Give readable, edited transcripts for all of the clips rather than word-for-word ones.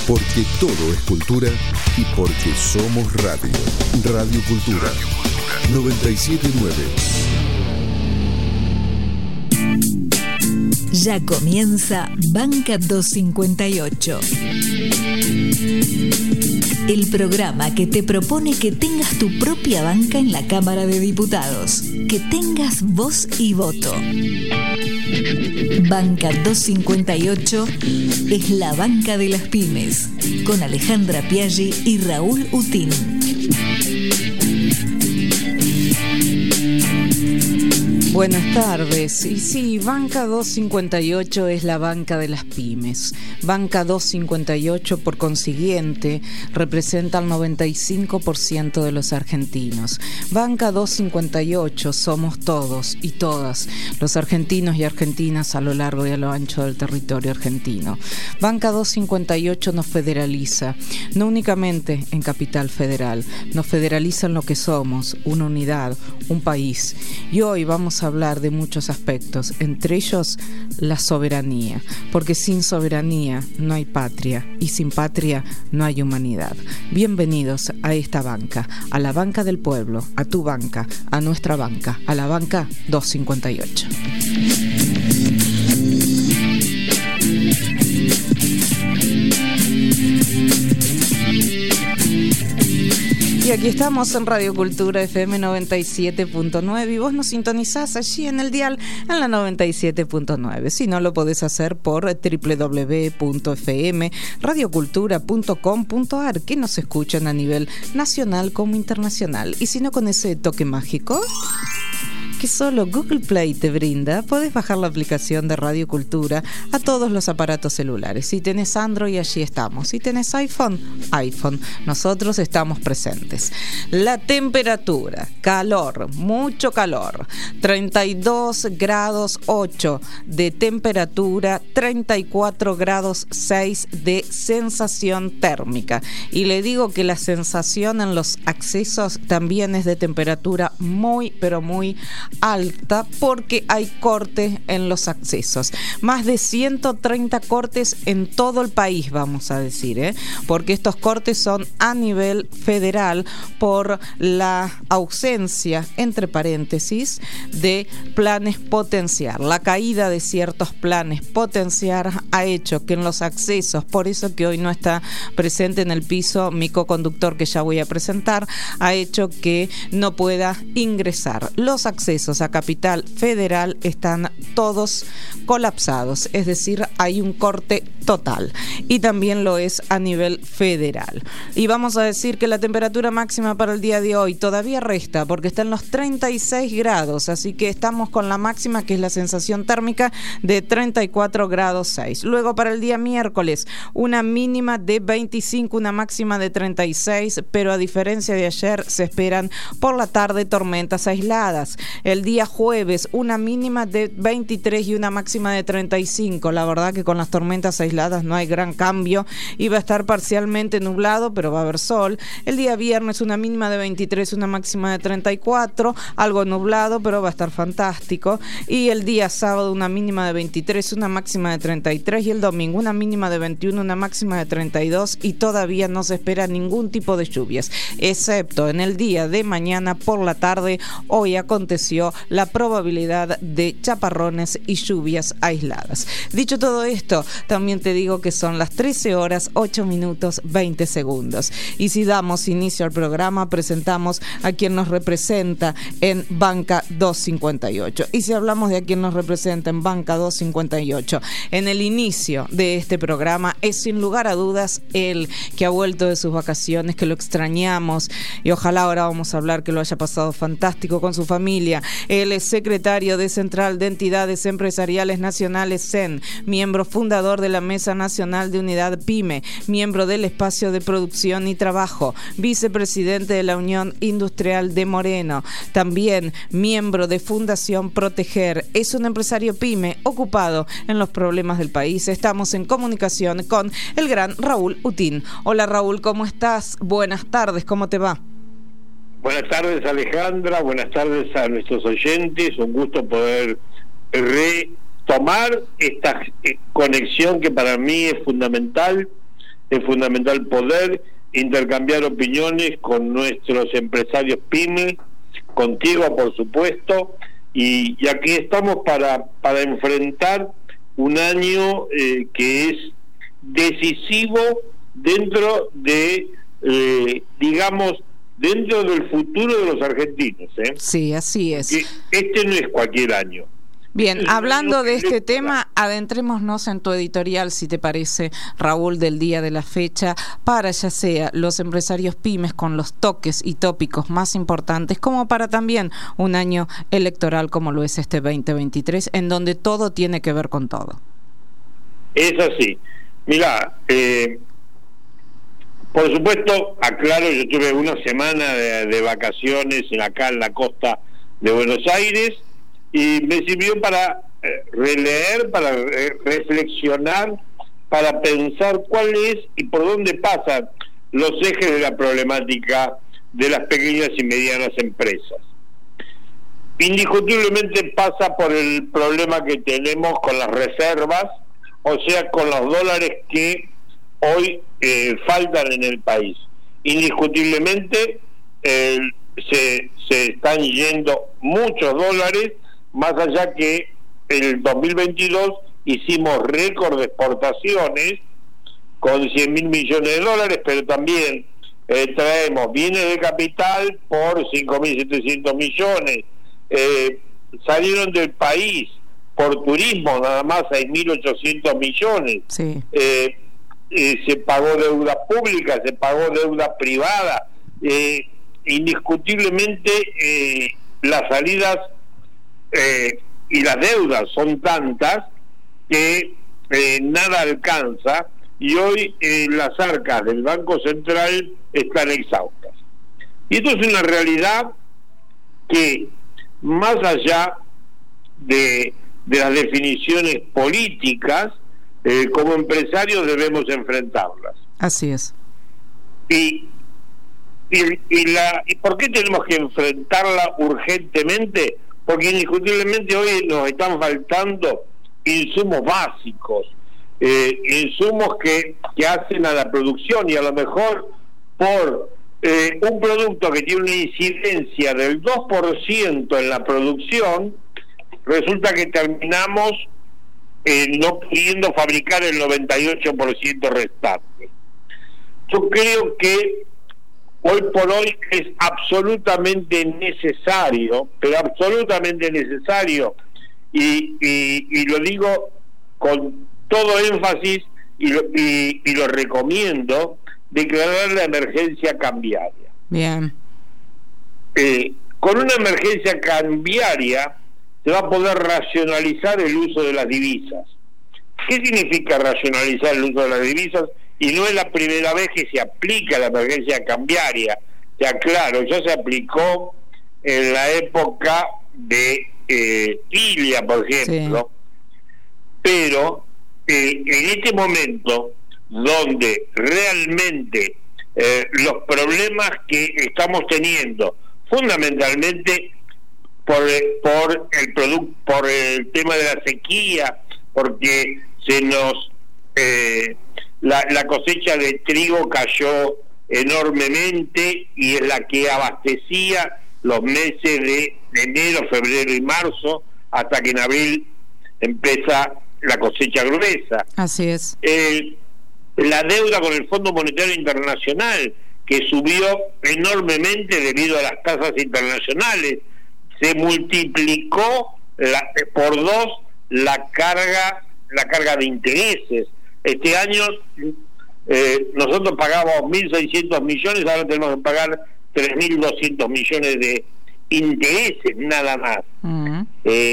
Porque todo es cultura y porque somos radio. Radio Cultura 979. Ya comienza Banca 258. El programa que te propone que tengas tu propia banca en la Cámara de Diputados. Que tengas voz y voto. Banca 258 es la banca de las pymes. Con Alejandra Piaggi y Raúl Utín. Buenas tardes. Y sí, Banca 258 es la banca de las pymes. Banca 258, por consiguiente, representa el 95% de los argentinos. Banca 258 somos todos y todas los argentinos y argentinas a lo largo y a lo ancho del territorio argentino. Banca 258 nos federaliza, no únicamente en Capital Federal, nos federaliza en lo que somos, una unidad, un país. Y hoy vamos a hablar de muchos aspectos, entre ellos la soberanía, porque sin soberanía no hay patria y sin patria no hay humanidad. Bienvenidos a esta banca, a la banca del pueblo, a tu banca, a nuestra banca, a la banca 258. Y aquí estamos en Radio Cultura FM 97.9 y vos nos sintonizás allí en el dial en la 97.9. Si no, lo podés hacer por www.fmradiocultura.com.ar, que nos escuchan a nivel nacional como internacional. Y si no, con ese toque mágico que solo Google Play te brinda, podés bajar la aplicación de Radio Cultura a todos los aparatos celulares. Si tenés Android, allí estamos. Si tenés iPhone, nosotros estamos presentes. La temperatura, calor, mucho calor, 32 grados 8 de temperatura, 34 grados 6 de sensación térmica. Y le digo que la sensación en los accesos también es de temperatura muy, pero muy alta, porque hay cortes en los accesos, más de 130 cortes en todo el país, vamos a decir, porque estos cortes son a nivel federal por la ausencia, entre paréntesis, de planes potenciar. La caída de ciertos planes potenciar ha hecho que en los accesos, por eso que hoy no está presente en el piso mi coconductor, que ya voy a presentar, ha hecho que no pueda ingresar. Los accesos a Capital Federal están todos colapsados, es decir, hay un corte total, y también lo es a nivel federal. Y vamos a decir que la temperatura máxima para el día de hoy todavía resta, porque está en los 36 grados, así que estamos con la máxima, que es la sensación térmica, de 34 grados 6. Luego para el día miércoles, una mínima de 25, una máxima de 36, pero a diferencia de ayer, se esperan por la tarde tormentas aisladas. El día jueves, una mínima de 23 y una máxima de 35. La verdad que con las tormentas aisladas no hay gran cambio y va a estar parcialmente nublado, pero va a haber sol. El día viernes, una mínima de 23, una máxima de 34, algo nublado, pero va a estar fantástico. Y el día sábado, una mínima de 23, una máxima de 33, y el domingo, una mínima de 21, una máxima de 32, y todavía no se espera ningún tipo de lluvias, excepto en el día de mañana por la tarde. Hoy aconteció la probabilidad de chaparrones y lluvias aisladas. Dicho todo esto, también te digo que son las 13 horas 8 minutos 20 segundos. Y si damos inicio al programa, presentamos a quien nos representa en Banca 258. Y si hablamos de a quien nos representa en Banca 258, en el inicio de este programa, es sin lugar a dudas él, que ha vuelto de sus vacaciones, que lo extrañamos, y ojalá ahora vamos a hablar que lo haya pasado fantástico con su familia. Él es secretario de Central de Entidades Empresariales Nacionales, CEN, miembro fundador de la Mesa Nacional de Unidad PYME, miembro del Espacio de Producción y Trabajo, vicepresidente de la Unión Industrial de Moreno, también miembro de Fundación Proteger. Es un empresario PYME ocupado en los problemas del país. Estamos en comunicación con el gran Raúl Utín. Hola Raúl, ¿cómo estás? Buenas tardes, ¿cómo te va? Buenas tardes, Alejandra, buenas tardes a nuestros oyentes. Un gusto poder retomar esta conexión que para mí es fundamental es fundamental poder intercambiar opiniones con nuestros empresarios pymes, contigo por supuesto, y aquí estamos para enfrentar un año que es decisivo dentro de, digamos, dentro del futuro de los argentinos. Sí, así es. Que este no es cualquier año. Bien, hablando de este tema, adentrémonos en tu editorial, si te parece, Raúl, del día de la fecha, para ya sea los empresarios pymes con los toques y tópicos más importantes, como para también un año electoral como lo es este 2023, en donde todo tiene que ver con todo. Es así. Mirá, por supuesto, aclaro, yo tuve una semana de vacaciones acá en la costa de Buenos Aires, y me sirvió para releer, para reflexionar, para pensar cuál es y por dónde pasan los ejes de la problemática de las pequeñas y medianas empresas. Indiscutiblemente pasa por el problema que tenemos con las reservas, o sea, con los dólares que hoy faltan en el país. Indiscutiblemente se están yendo muchos dólares, más allá que en el 2022 hicimos récord de exportaciones con 100.000 millones de dólares, pero también traemos bienes de capital por 5.700 millones. Salieron del país por turismo nada más 6.800 millones. Sí. Se pagó deuda pública, se pagó deuda privada. Indiscutiblemente las salidas y las deudas son tantas que nada alcanza, y hoy las arcas del Banco Central están exhaustas. Y esto es una realidad que, más allá de las definiciones políticas, como empresarios debemos enfrentarlas. Así es. ¿Y por qué tenemos que enfrentarla urgentemente? Porque indiscutiblemente hoy nos están faltando insumos básicos, insumos que hacen a la producción, y a lo mejor por un producto que tiene una incidencia del 2% en la producción, resulta que terminamos no pudiendo fabricar el 98% restante. Yo creo que hoy por hoy es absolutamente necesario, pero absolutamente necesario, y lo digo con todo énfasis y lo recomiendo, declarar la emergencia cambiaria. Bien. Con una emergencia cambiaria se va a poder racionalizar el uso de las divisas. ¿Qué significa racionalizar el uso de las divisas? Y no es la primera vez que se aplica la emergencia cambiaria. Ya claro, ya se aplicó en la época de Ilia, por ejemplo. Sí. Pero en este momento, donde realmente los problemas que estamos teniendo, fundamentalmente por el tema de la sequía, porque se nos la cosecha de trigo cayó enormemente, y es la que abastecía los meses de enero, febrero y marzo, hasta que en abril empieza la cosecha gruesa. Así es. La deuda con el Fondo Monetario Internacional, que subió enormemente debido a las tasas internacionales, se multiplicó por 2 la carga de intereses. Este año nosotros pagábamos 1.600 millones, ahora tenemos que pagar 3.200 millones de intereses, nada más. Uh-huh.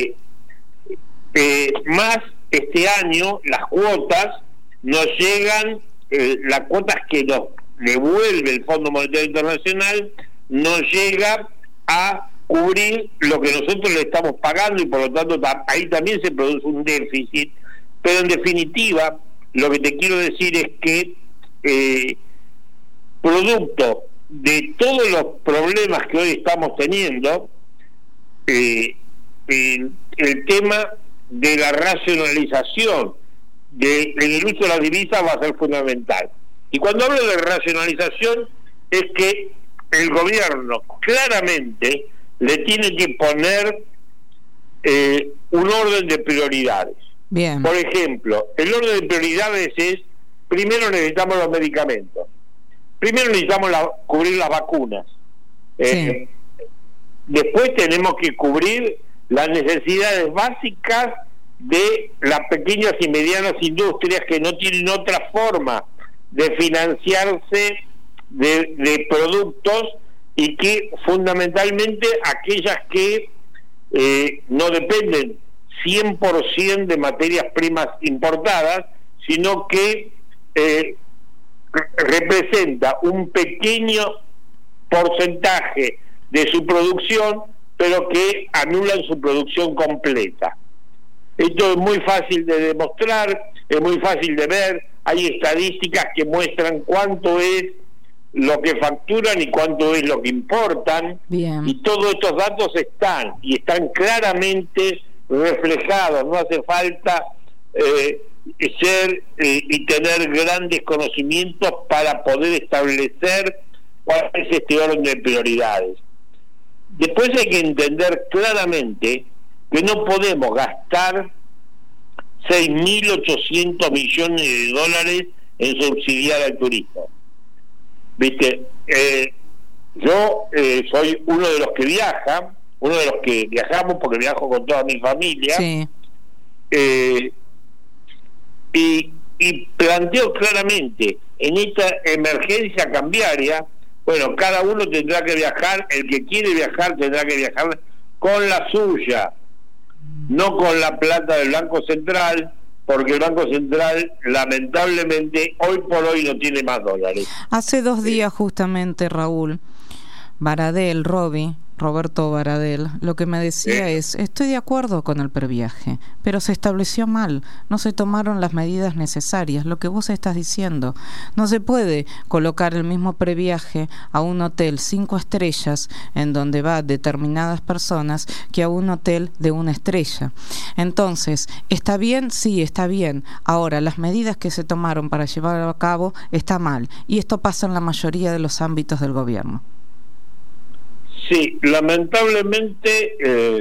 Más este año las cuotas nos llegan, las cuotas que nos devuelve el Fondo Monetario Internacional no llega a cubrir lo que nosotros le estamos pagando, y por lo tanto ahí también se produce un déficit. Pero en definitiva, lo que te quiero decir es que producto de todos los problemas que hoy estamos teniendo, el tema de la racionalización en el uso de las divisas va a ser fundamental. Y cuando hablo de racionalización es que el gobierno claramente le tiene que poner un orden de prioridades. Bien. Por ejemplo, el orden de prioridades es: primero necesitamos los medicamentos, primero necesitamos cubrir las vacunas, Sí. Después tenemos que cubrir las necesidades básicas de las pequeñas y medianas industrias que no tienen otra forma de financiarse de productos, y que fundamentalmente aquellas que no dependen 100% de materias primas importadas, sino que representa un pequeño porcentaje de su producción, pero que anulan su producción completa. Esto es muy fácil de demostrar, es muy fácil de ver. Hay estadísticas que muestran cuánto es lo que facturan y cuánto es lo que importan. Bien. Y todos estos datos están claramente reflejados. No hace falta ser y tener grandes conocimientos para poder establecer cuál es este orden de prioridades. Después hay que entender claramente que no podemos gastar 6.800 millones de dólares en subsidiar al turismo. ¿Viste? Yo soy uno de los que viaja, uno de los que viajamos, porque viajo con toda mi familia. Sí. Y planteo claramente, en esta emergencia cambiaria, bueno, cada uno tendrá que viajar, el que quiere viajar tendrá que viajar con la suya, no con la plata del Banco Central, porque el Banco Central lamentablemente hoy por hoy no tiene más dólares. Hace 2 días justamente, Raúl Baradel, Roberto Baradel, lo que me decía es: estoy de acuerdo con el previaje, pero se estableció mal, no se tomaron las medidas necesarias. Lo que vos estás diciendo, no se puede colocar el mismo previaje a un hotel 5 estrellas en donde va determinadas personas que a un hotel de 1 estrella. Entonces, ¿está bien? Sí, está bien. Ahora, las medidas que se tomaron para llevarlo a cabo está mal, y esto pasa en la mayoría de los ámbitos del gobierno. Sí, lamentablemente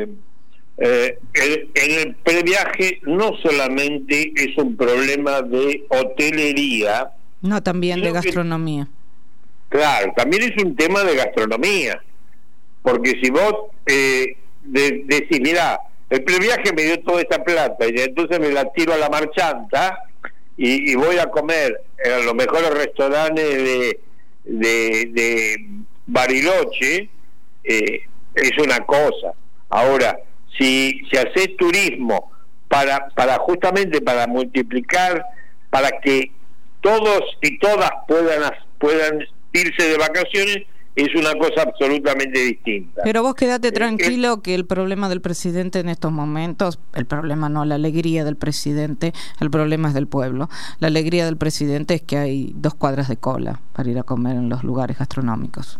el previaje no solamente es un problema de hotelería. No, también de gastronomía. Claro, también es un tema de gastronomía. Porque si vos decís, mirá, el previaje me dio toda esta plata y entonces me la tiro a la marchanta y voy a comer en los mejores restaurantes de Bariloche, es una cosa. Ahora, si haces turismo para justamente para multiplicar, para que todos y todas puedan irse de vacaciones, es una cosa absolutamente distinta. Pero vos quedate tranquilo que el problema del presidente en estos momentos, el problema no, la alegría del presidente, el problema es del pueblo. La alegría del presidente es que hay 2 cuadras de cola para ir a comer en los lugares gastronómicos.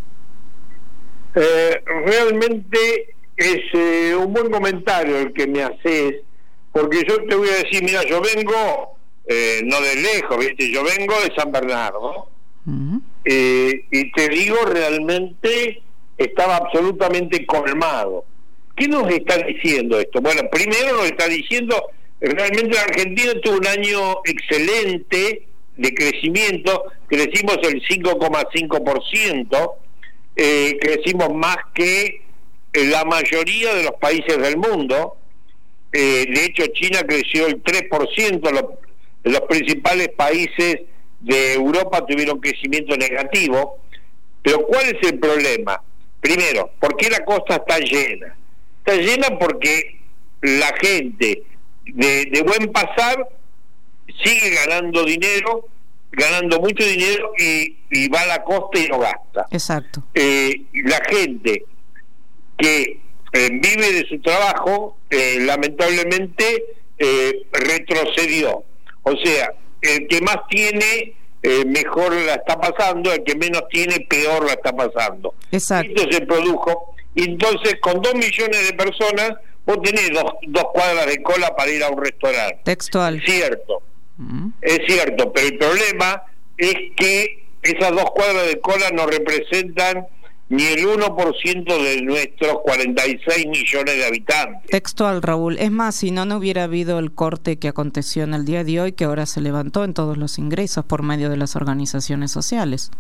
Realmente es un buen comentario el que me haces, porque yo te voy a decir, mira, yo vengo no de lejos, ¿viste? Yo vengo de San Bernardo. Uh-huh. Y te digo, realmente estaba absolutamente colmado. ¿Qué nos está diciendo esto? Bueno, primero nos está diciendo, realmente la Argentina tuvo un año excelente de crecimiento, crecimos el 5,5%, crecimos más que la mayoría de los países del mundo. De hecho, China creció el 3%, los principales países de Europa tuvieron crecimiento negativo. Pero ¿cuál es el problema? Primero, ¿por qué la costa está llena? Está llena porque la gente de buen pasar sigue ganando dinero, ganando mucho dinero, y va a la costa y no gasta. Exacto. La gente que vive de su trabajo, lamentablemente retrocedió. O sea, el que más tiene mejor la está pasando, el que menos tiene peor la está pasando. Exacto. Esto se produjo, y entonces con 2 millones de personas vos tenés 2 cuadras de cola para ir a un restaurante. Textual. Es cierto, es cierto, pero el problema es que esas 2 cuadras de cola no representan ni el 1% de nuestros 46 millones de habitantes. Textual, Raúl. Es más, si no hubiera habido el corte que aconteció en el día de hoy, que ahora se levantó en todos los ingresos por medio de las organizaciones sociales.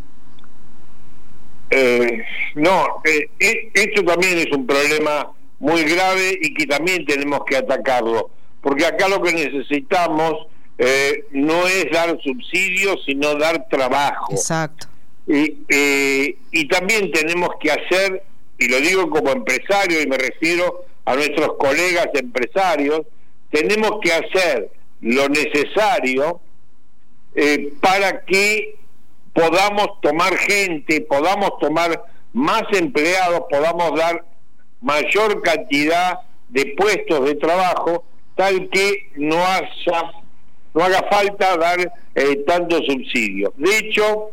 Esto también es un problema muy grave y que también tenemos que atacarlo, porque acá lo que necesitamos no es dar subsidios, sino dar trabajo. Exacto. Y también tenemos que hacer, y lo digo como empresario y me refiero a nuestros colegas empresarios, tenemos que hacer lo necesario para que podamos tomar gente, podamos tomar más empleados, podamos dar mayor cantidad de puestos de trabajo, tal que no haga falta dar tantos subsidios. De hecho,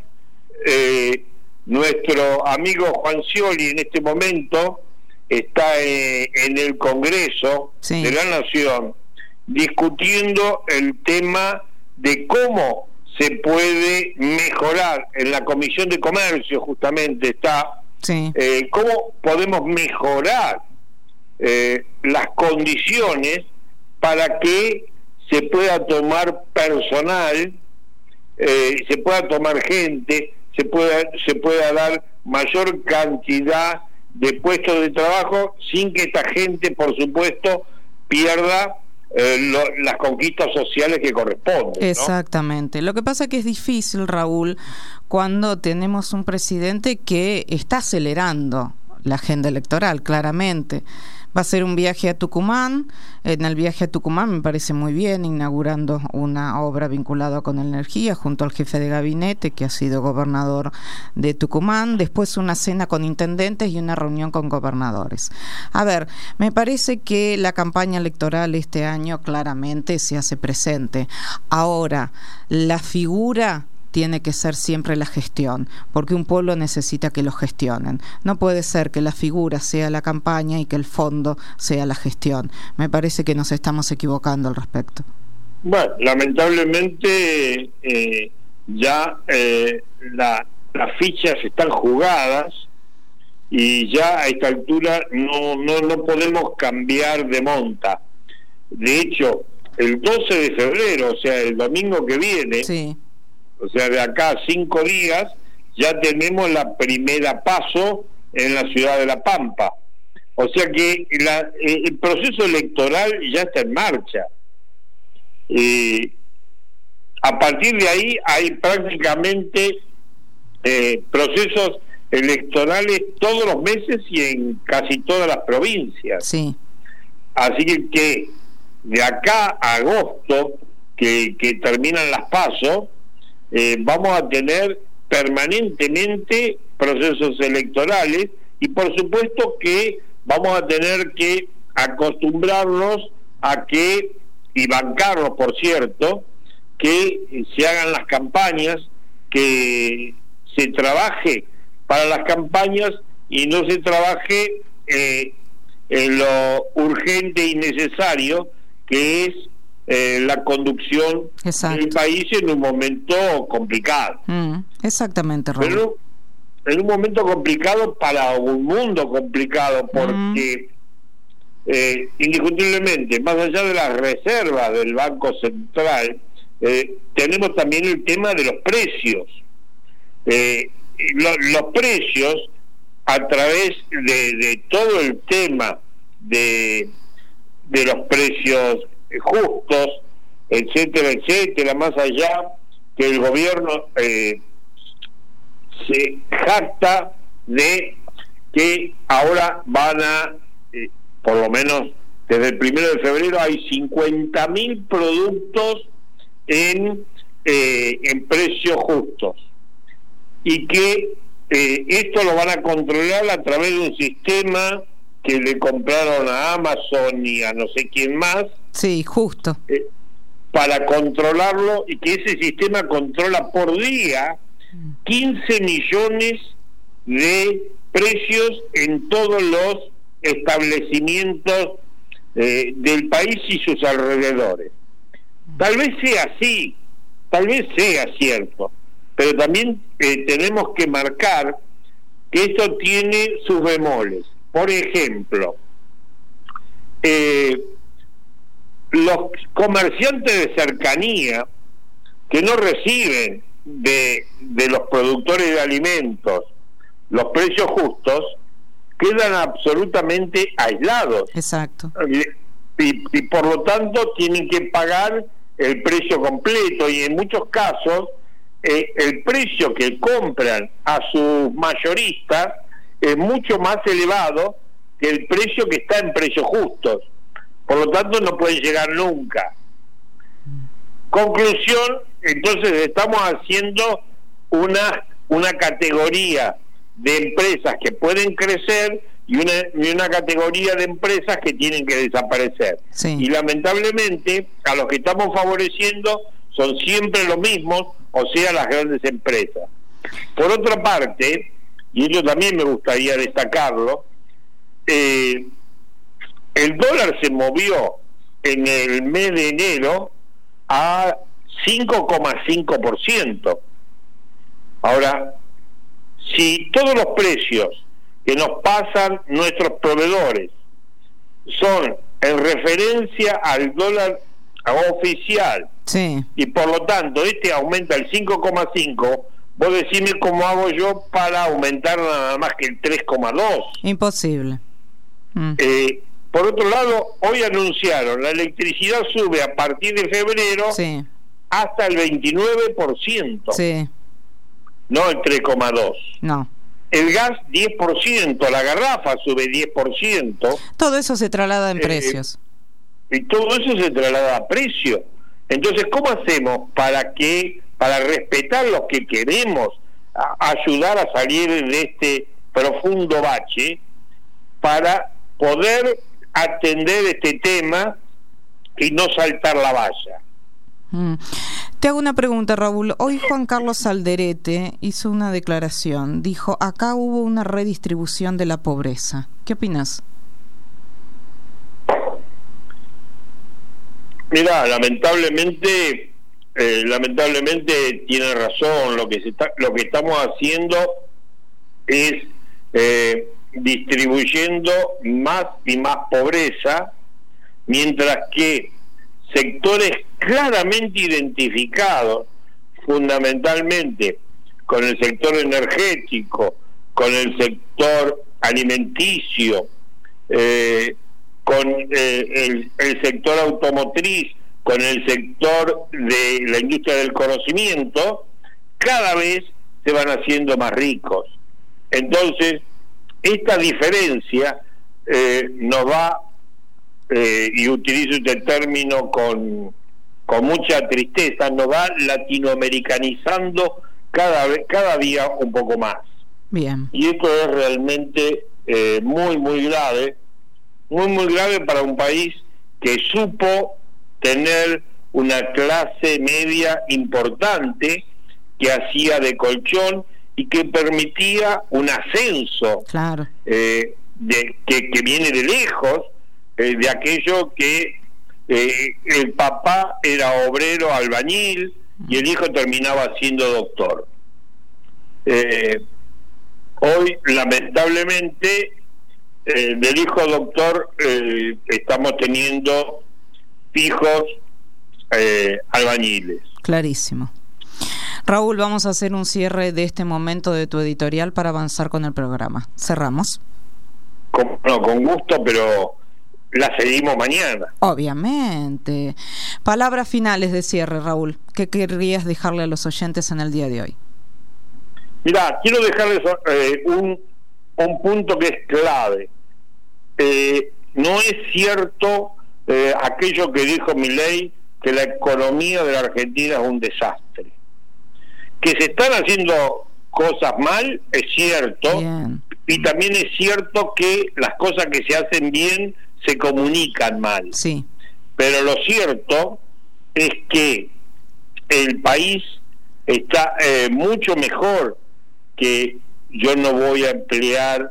nuestro amigo Juan Scioli en este momento está en el Congreso de la Nación discutiendo el tema de cómo se puede mejorar. En la Comisión de Comercio justamente está cómo podemos mejorar las condiciones para que se pueda tomar personal, se pueda tomar gente, se pueda dar mayor cantidad de puestos de trabajo sin que esta gente, por supuesto, pierda las conquistas sociales que corresponden, ¿no? Exactamente. Lo que pasa es que es difícil, Raúl, cuando tenemos un presidente que está acelerando la agenda electoral, claramente. Va a ser un viaje a Tucumán. En el viaje a Tucumán me parece muy bien, inaugurando una obra vinculada con energía junto al jefe de gabinete que ha sido gobernador de Tucumán. Después una cena con intendentes y una reunión con gobernadores. A ver, me parece que la campaña electoral este año claramente se hace presente. Ahora, la figura tiene que ser siempre la gestión, porque un pueblo necesita que lo gestionen. No puede ser que la figura sea la campaña y que el fondo sea la gestión. Me parece que nos estamos equivocando al respecto. Bueno, lamentablemente ya las fichas están jugadas y ya a esta altura no podemos cambiar de monta. De hecho, el 12 de febrero, o sea, el domingo que viene, o sea, de acá a 5 días, ya tenemos la primera paso en la ciudad de La Pampa. O sea que el proceso electoral ya está en marcha. A partir de ahí hay prácticamente procesos electorales todos los meses y en casi todas las provincias. Sí. Así que de acá a agosto, que terminan las pasos, vamos a tener permanentemente procesos electorales y por supuesto que vamos a tener que acostumbrarnos a que, y bancarnos por cierto, que se hagan las campañas, que se trabaje para las campañas y no se trabaje en lo urgente y necesario que es la conducción del país en un momento complicado. Exactamente, Raúl. Pero en un momento complicado para un mundo complicado, porque indiscutiblemente, más allá de las reservas del Banco Central, tenemos también el tema de los precios. Los precios, a través de todo el tema de los precios justos, etcétera, etcétera, más allá que el gobierno se jacta de que ahora van a, por lo menos desde el 1 de febrero, hay 50.000 productos en precios justos, y que esto lo van a controlar a través de un sistema que le compraron a Amazon y a no sé quién más. Sí, justo. Para controlarlo, y que ese sistema controla por día 15 millones de precios en todos los establecimientos del país y sus alrededores. Tal vez sea así, tal vez sea cierto, pero también tenemos que marcar que esto tiene sus bemoles. Por ejemplo, los comerciantes de cercanía que no reciben de los productores de alimentos los precios justos, quedan absolutamente aislados. Exacto. Y por lo tanto tienen que pagar el precio completo, y en muchos casos el precio que compran a sus mayoristas es mucho más elevado que el precio que está en precios justos. Por lo tanto no pueden llegar nunca. Conclusión, entonces estamos haciendo una categoría de empresas que pueden crecer y una categoría de empresas que tienen que desaparecer. Sí. Y lamentablemente a los que estamos favoreciendo son siempre los mismos, o sea, las grandes empresas. Por otra parte, y ello también me gustaría destacarlo, el dólar se movió en el mes de enero a 5,5%. Ahora, si todos los precios que nos pasan nuestros proveedores son en referencia al dólar oficial, sí, y por lo tanto este aumenta el 5,5, vos decime cómo hago yo para aumentar nada más que el 3,2. Imposible. Por otro lado, hoy anunciaron, la electricidad sube a partir de febrero, sí, hasta el 29%, sí, no el 3,2. no. El gas 10%, la garrafa sube 10%. Todo eso se traslada en precios. Y todo eso se traslada a precio. Entonces, ¿cómo hacemos para respetar los que queremos ayudar a salir de este profundo bache, para poder atender este tema y no saltar la valla? Te hago una pregunta, Raúl. Hoy Juan Carlos Alderete hizo una declaración. Dijo, acá hubo una redistribución de la pobreza. ¿Qué opinas? Mira, lamentablemente tiene razón. Lo que estamos haciendo es distribuyendo más y más pobreza, mientras que sectores claramente identificados, fundamentalmente con el sector energético, con el sector alimenticio, con el sector automotriz, con el sector de la industria del conocimiento, cada vez se van haciendo más ricos. Entonces, esta diferencia nos va, y utilizo este término con mucha tristeza, nos va latinoamericanizando cada día un poco más. Bien. Y esto es realmente muy grave, muy grave para un país que supo tener una clase media importante, que hacía de colchón y que permitía un ascenso, claro, que viene de lejos, de aquello que el papá era obrero albañil y el hijo terminaba siendo doctor. Hoy, lamentablemente, del hijo doctor estamos teniendo hijos albañiles. Clarísimo. Raúl, vamos a hacer un cierre de este momento de tu editorial para avanzar con el programa. Cerramos. Con gusto, pero la seguimos mañana. Obviamente. Palabras finales de cierre, Raúl. ¿Qué querrías dejarle a los oyentes en el día de hoy? Mirá, quiero dejarles un punto que es clave. No es cierto aquello que dijo Milei, que la economía de la Argentina es un desastre. Que se están haciendo cosas mal, es cierto. Bien. Y también es cierto que las cosas que se hacen bien se comunican mal. Sí. Pero lo cierto es que el país está mucho mejor, que yo no voy a emplear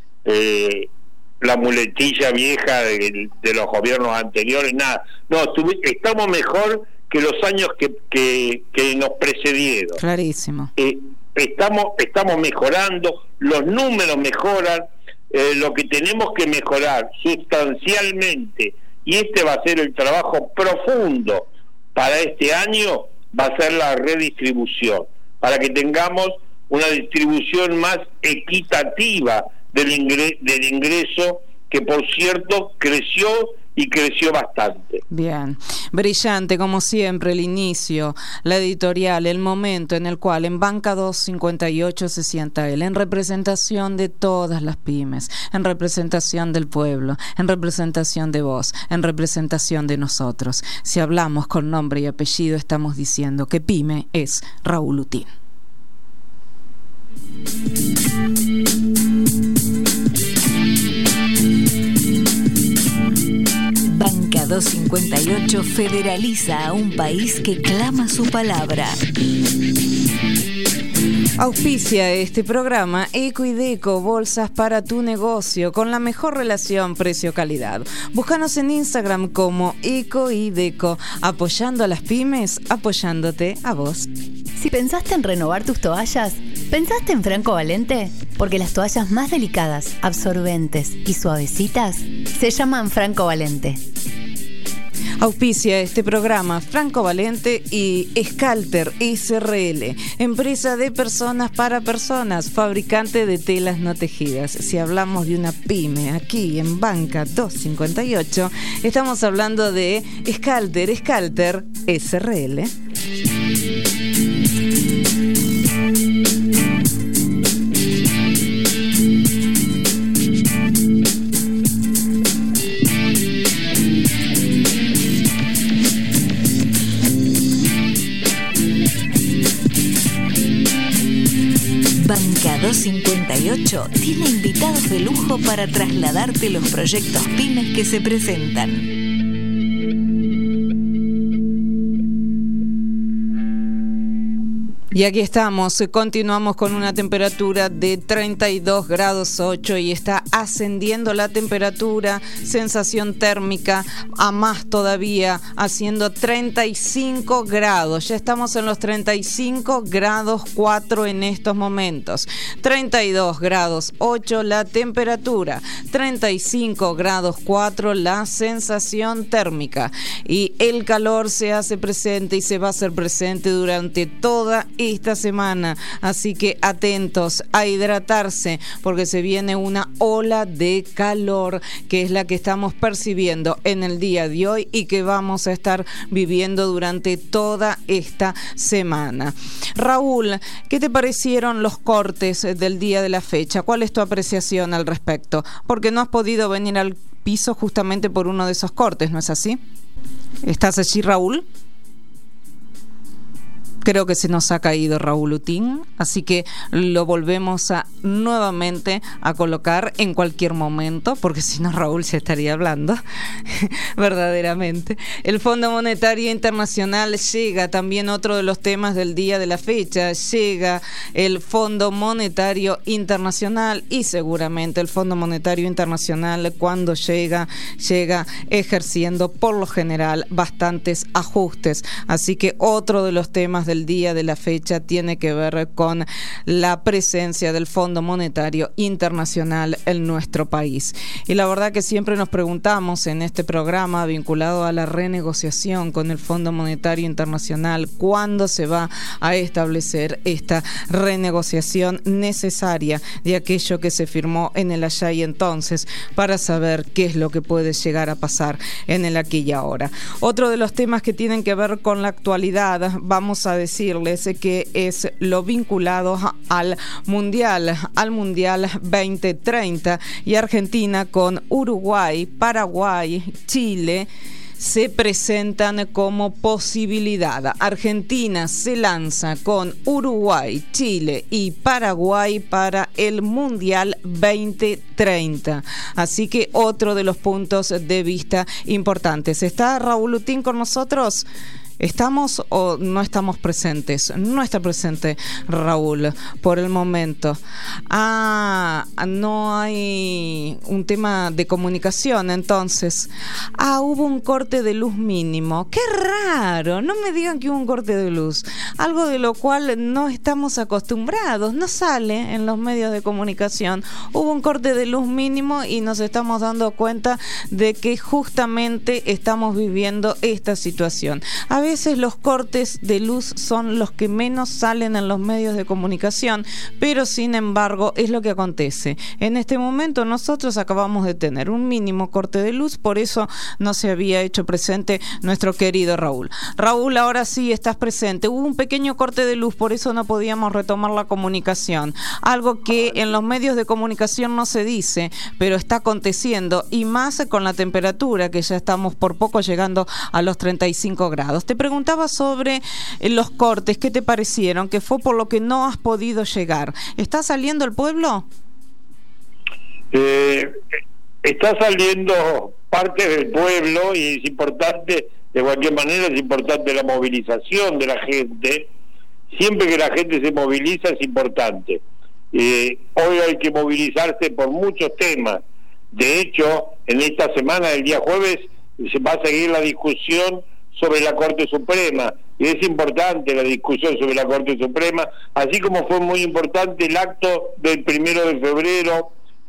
la muletilla vieja de los gobiernos anteriores, nada. No, estamos mejor que los años que nos precedieron. Clarísimo. Estamos mejorando, los números mejoran, lo que tenemos que mejorar sustancialmente, y este va a ser el trabajo profundo para este año, va a ser la redistribución, para que tengamos una distribución más equitativa del ingreso, que por cierto creció y creció bastante. Bien, brillante como siempre el inicio, la editorial, el momento en el cual en Banca 258 se sienta él, en representación de todas las pymes, en representación del pueblo, en representación de vos, en representación de nosotros. Si hablamos con nombre y apellido, estamos diciendo que pyme es Raúl Utín. Banca 258 federaliza a un país que clama su palabra. Auspicia este programa Eco y Deco, bolsas para tu negocio con la mejor relación precio-calidad. Búscanos en Instagram como Eco y Deco, apoyando a las pymes, apoyándote a vos. Si pensaste en renovar tus toallas, ¿pensaste en Franco Valente? Porque las toallas más delicadas, absorbentes y suavecitas se llaman Franco Valente. Auspicia este programa Franco Valente y Scalter SRL, empresa de personas para personas, fabricante de telas no tejidas. Si hablamos de una pyme aquí en Banca 258, estamos hablando de Scalter SRL. Banca 258 tiene invitados de lujo para trasladarte los proyectos pymes que se presentan. Y aquí estamos, continuamos con una temperatura de 32 grados 8 y está ascendiendo la temperatura, sensación térmica a más todavía, haciendo 35 grados. Ya estamos en los 35 grados 4 en estos momentos. 32 grados 8 la temperatura, 35 grados 4 la sensación térmica. Y el calor se hace presente y se va a hacer presente durante toda esta semana, así que atentos a hidratarse porque se viene una ola de calor que es la que estamos percibiendo en el día de hoy y que vamos a estar viviendo durante toda esta semana. Raúl, ¿qué te parecieron los cortes del día de la fecha? ¿Cuál es tu apreciación al respecto? Porque no has podido venir al piso justamente por uno de esos cortes, ¿no es así? ¿Estás allí, Raúl? Creo que se nos ha caído Raúl Utín, así que lo volvemos nuevamente a colocar en cualquier momento, porque si no Raúl se estaría hablando, verdaderamente. El Fondo Monetario Internacional llega, también otro de los temas del día de la fecha, llega el Fondo Monetario Internacional y seguramente el Fondo Monetario Internacional cuando llega ejerciendo por lo general bastantes ajustes, así que otro de los temas del día de la fecha tiene que ver con la presencia del Fondo Monetario Internacional en nuestro país. Y la verdad que siempre nos preguntamos en este programa vinculado a la renegociación con el Fondo Monetario Internacional, ¿cuándo se va a establecer esta renegociación necesaria de aquello que se firmó en el allá y entonces para saber qué es lo que puede llegar a pasar en el aquí y ahora? Otro de los temas que tienen que ver con la actualidad, vamos a decirles que es lo vinculado al Mundial 2030 y Argentina con Uruguay, Paraguay, Chile se presentan como posibilidad. Argentina se lanza con Uruguay, Chile y Paraguay para el Mundial 2030. Así que otro de los puntos de vista importantes. ¿Está Raúl Utín con nosotros? ¿Estamos o no estamos presentes? No está presente Raúl por el momento. No hay un tema de comunicación, entonces. Hubo un corte de luz mínimo. ¡Qué raro! No me digan que hubo un corte de luz. Algo de lo cual no estamos acostumbrados. No sale en los medios de comunicación. Hubo un corte de luz mínimo y nos estamos dando cuenta de que justamente estamos viviendo esta situación. A veces los cortes de luz son los que menos salen en los medios de comunicación, pero sin embargo es lo que acontece. En este momento nosotros acabamos de tener un mínimo corte de luz, por eso no se había hecho presente nuestro querido Raúl. Raúl, ahora sí estás presente. Hubo un pequeño corte de luz, por eso no podíamos retomar la comunicación. Algo que en los medios de comunicación no se dice, pero está aconteciendo, y más con la temperatura, que ya estamos por poco llegando a los 35 grados. Te preguntaba sobre los cortes, ¿qué te parecieron? ¿Qué fue por lo que no has podido llegar? ¿Está saliendo el pueblo? Está saliendo parte del pueblo y es importante, de cualquier manera es importante la movilización de la gente. Siempre que la gente se moviliza es importante. Hoy hay que movilizarse por muchos temas. De hecho, en esta semana, el día jueves, se va a seguir la discusión sobre la Corte Suprema, y es importante la discusión sobre la Corte Suprema, así como fue muy importante el acto del 1 de febrero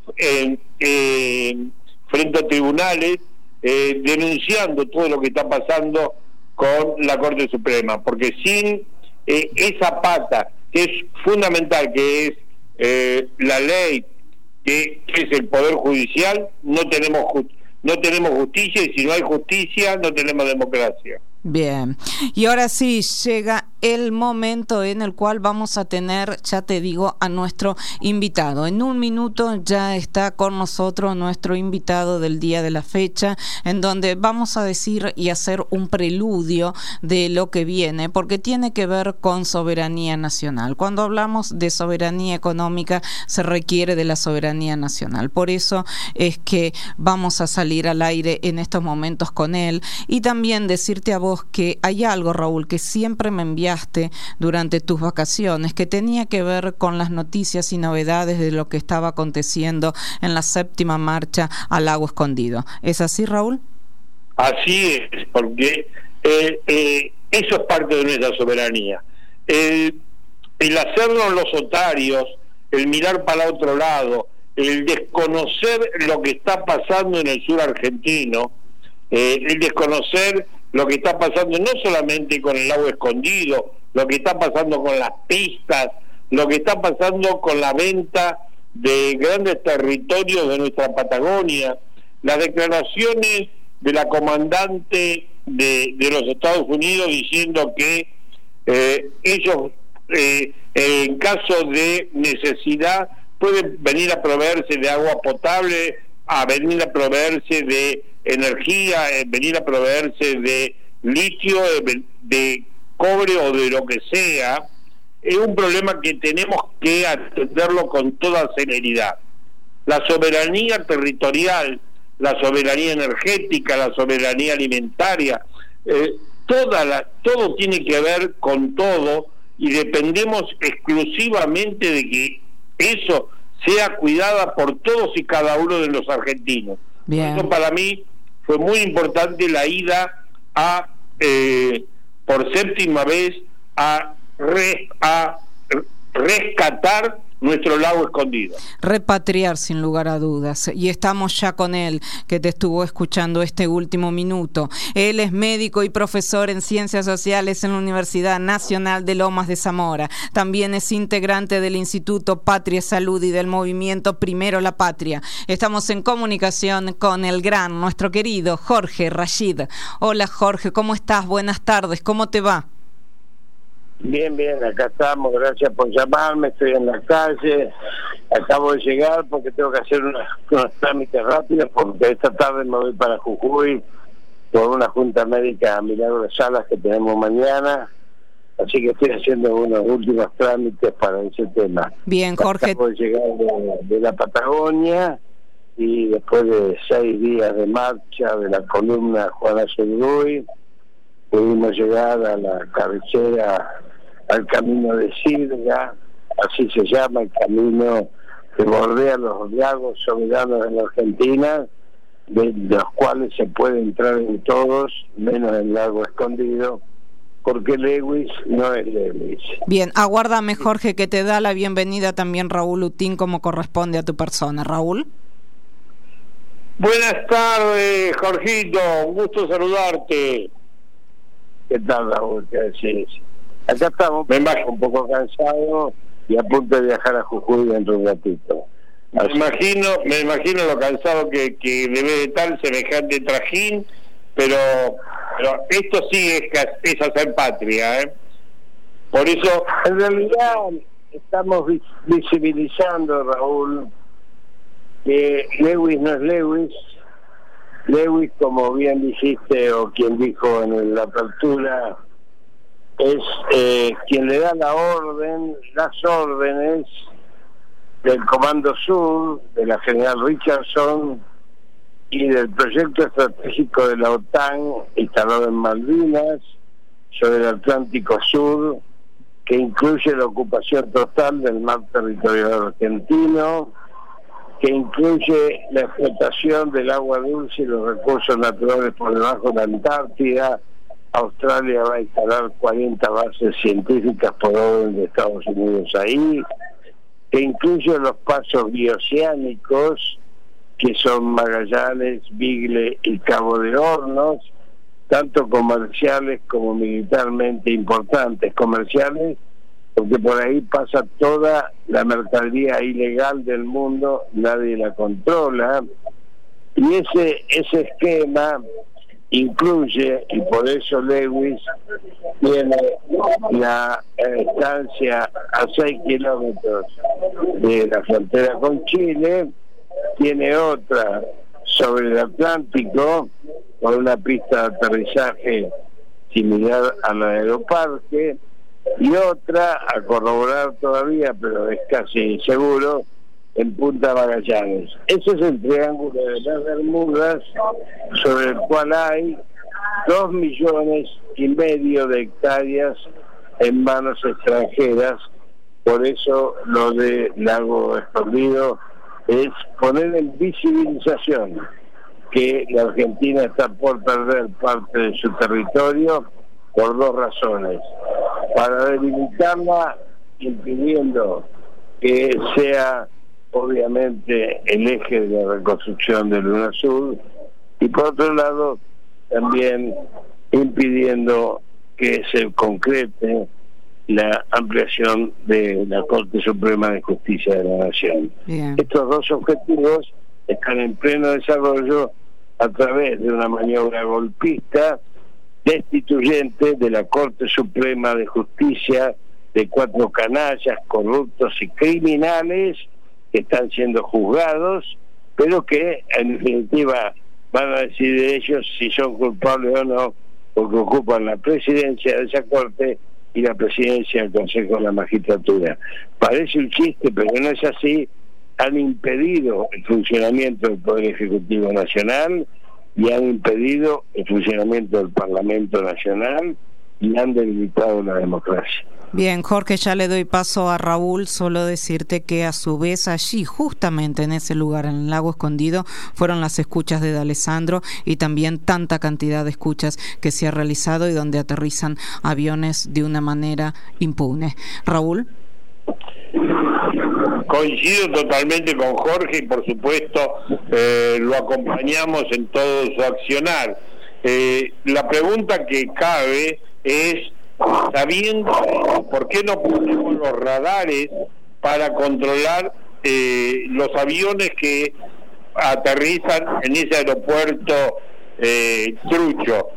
frente a tribunales, denunciando todo lo que está pasando con la Corte Suprema, porque sin esa pata que es fundamental, que es la ley, que es el Poder Judicial, no tenemos justicia, y si no hay justicia no tenemos democracia. Bien, y ahora sí llega el momento en el cual vamos a tener, ya te digo, a nuestro invitado. En un minuto ya está con nosotros nuestro invitado del día de la fecha, en donde vamos a decir y hacer un preludio de lo que viene, porque tiene que ver con soberanía nacional. Cuando hablamos de soberanía económica, se requiere de la soberanía nacional. Por eso es que vamos a salir al aire en estos momentos con él, y también decirte a vos que hay algo, Raúl, que siempre me enviaste durante tus vacaciones, que tenía que ver con las noticias y novedades de lo que estaba aconteciendo en la 7ª marcha al Lago Escondido. ¿Es así, Raúl? Así es, porque eso es parte de nuestra soberanía. El hacernos los otarios, el mirar para otro lado, el desconocer lo que está pasando en el sur argentino, el desconocer lo que está pasando no solamente con el Lago Escondido, lo que está pasando con las pistas, lo que está pasando con la venta de grandes territorios de nuestra Patagonia, las declaraciones de la comandante de los Estados Unidos diciendo que ellos en caso de necesidad pueden venir a proveerse de agua potable, a venir a proveerse de energía, venir a proveerse de litio, de cobre o de lo que sea. Es un problema que tenemos que atenderlo con toda celeridad. La soberanía territorial, la soberanía energética, la soberanía alimentaria, todo tiene que ver con todo, y dependemos exclusivamente de que eso sea cuidada por todos y cada uno de los argentinos. Bien. Eso para mí fue muy importante, la ida a por 7ª vez a rescatar nuestro Lago Escondido. Repatriar, sin lugar a dudas. Y estamos ya con él, que te estuvo escuchando este último minuto. Él es médico y profesor en Ciencias Sociales en la Universidad Nacional de Lomas de Zamora. También es integrante del Instituto Patria Salud y del movimiento Primero la Patria. Estamos en comunicación con el gran, nuestro querido Jorge Rashid. Hola, Jorge, ¿cómo estás? Buenas tardes, ¿cómo te va? Bien, acá estamos, gracias por llamarme, estoy en la calle, acabo de llegar porque tengo que hacer unos trámites rápidos, porque esta tarde me voy para Jujuy por una junta médica a Milagro de Salas que tenemos mañana, así que estoy haciendo unos últimos trámites para ese tema. Bien, Jorge. Acabo de llegar de la Patagonia, y después de 6 días de marcha de la columna Juana Zurduy, pudimos llegar a la cabecera, al camino de Sirga, así se llama el camino que bordea los lagos soberanos en la Argentina, de los cuales se puede entrar en todos, menos el lago Escondido, porque Lewis no es Lewis. Bien, aguárdame, Jorge, que te da la bienvenida también Raúl Utín, como corresponde a tu persona. Raúl. Buenas tardes, Jorgito, un gusto saludarte. ¿Qué tal, Raúl? ¿Qué decís? Acá estamos un poco cansados y a punto de viajar a Jujuy dentro de un ratito. Me imagino lo cansado que debe de estar semejante trajín, pero esto sí es hacer patria, ¿eh? Por eso, en realidad, estamos visibilizando, Raúl, que Lewis no es Lewis. Lewis, como bien dijiste, o quien dijo en la apertura, es quien le da las órdenes del Comando Sur, de la General Richardson y del proyecto estratégico de la OTAN instalado en Malvinas, sobre el Atlántico Sur, que incluye la ocupación total del mar territorial argentino, que incluye la explotación del agua dulce y los recursos naturales por debajo de la Antártida. Australia va a instalar 40 bases científicas por orden de Estados Unidos ahí, que incluye los pasos bioceánicos, que son Magallanes, Bigle y Cabo de Hornos, tanto comerciales como militarmente importantes. Comerciales, porque por ahí pasa toda la mercadería ilegal del mundo, nadie la controla, y ese esquema incluye, y por eso Lewis tiene la estancia a 6 kilómetros de la frontera con Chile, tiene otra sobre el Atlántico, con una pista de aterrizaje similar a la de Aeroparque, y otra a corroborar todavía, pero es casi seguro, en Punta Magallanes. Ese es el triángulo de las Bermudas, sobre el cual hay 2,5 millones de hectáreas en manos extranjeras. Por eso lo de Lago Escondido es poner en visibilización que la Argentina está por perder parte de su territorio por 2 razones: para delimitarla, impidiendo que sea obviamente el eje de la reconstrucción del UNASUR, y por otro lado también impidiendo que se concrete la ampliación de la Corte Suprema de Justicia de la Nación. Bien. Estos 2 objetivos están en pleno desarrollo a través de una maniobra golpista destituyente de la Corte Suprema de Justicia, de 4 canallas corruptos y criminales que están siendo juzgados, pero que en definitiva van a decidir ellos si son culpables o no, porque ocupan la presidencia de esa corte y la presidencia del Consejo de la Magistratura. Parece un chiste, pero no es así. Han impedido el funcionamiento del Poder Ejecutivo Nacional y han impedido el funcionamiento del Parlamento Nacional y han debilitado la democracia. Bien, Jorge, ya le doy paso a Raúl, solo decirte que a su vez allí, justamente en ese lugar, en el Lago Escondido, fueron las escuchas de D'Alessandro y también tanta cantidad de escuchas que se ha realizado y donde aterrizan aviones de una manera impune. Raúl. Coincido totalmente con Jorge y por supuesto lo acompañamos en todo su accionar. La pregunta que cabe es, sabiendo por qué no ponemos los radares para controlar los aviones que aterrizan en ese aeropuerto trucho.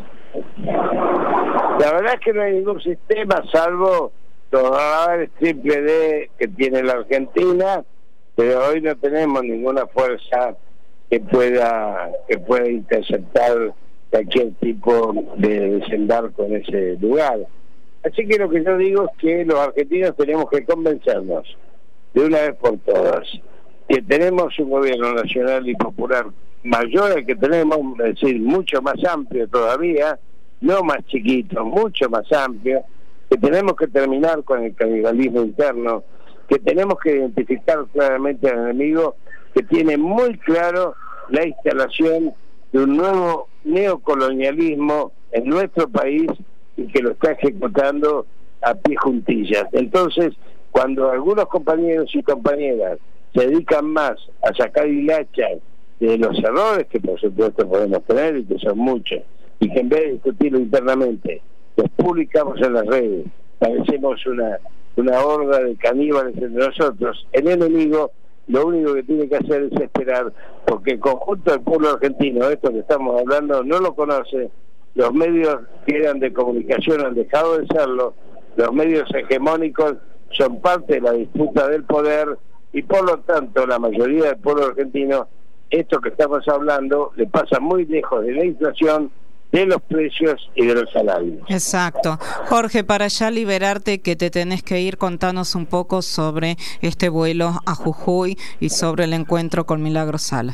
La verdad es que no hay ningún sistema salvo los radares triple D que tiene la Argentina, pero hoy no tenemos ninguna fuerza que pueda interceptar cualquier tipo de desembarco en ese lugar. Así que lo que yo digo es que los argentinos tenemos que convencernos de una vez por todas que tenemos un gobierno nacional y popular mayor al que tenemos, es decir, mucho más amplio todavía, no más chiquito, mucho más amplio, que tenemos que terminar con el canibalismo interno, que tenemos que identificar claramente al enemigo, que tiene muy claro la instalación de un nuevo neocolonialismo en nuestro país y que lo está ejecutando a pie juntillas. Entonces, cuando algunos compañeros y compañeras se dedican más a sacar hilachas de los errores que por supuesto podemos tener y que son muchos, y que en vez de discutirlo internamente los publicamos en las redes, parecemos una horda de caníbales entre nosotros, el enemigo lo único que tiene que hacer es esperar, porque el conjunto del pueblo argentino, esto que estamos hablando, no lo conoce. Los medios que eran de comunicación han dejado de serlo, los medios hegemónicos son parte de la disputa del poder y por lo tanto la mayoría del pueblo argentino, esto que estamos hablando, le pasa muy lejos de la inflación, de los precios y de los salarios. Exacto. Jorge, para ya liberarte que te tenés que ir, contanos un poco sobre este vuelo a Jujuy y sobre el encuentro con Milagros Sala.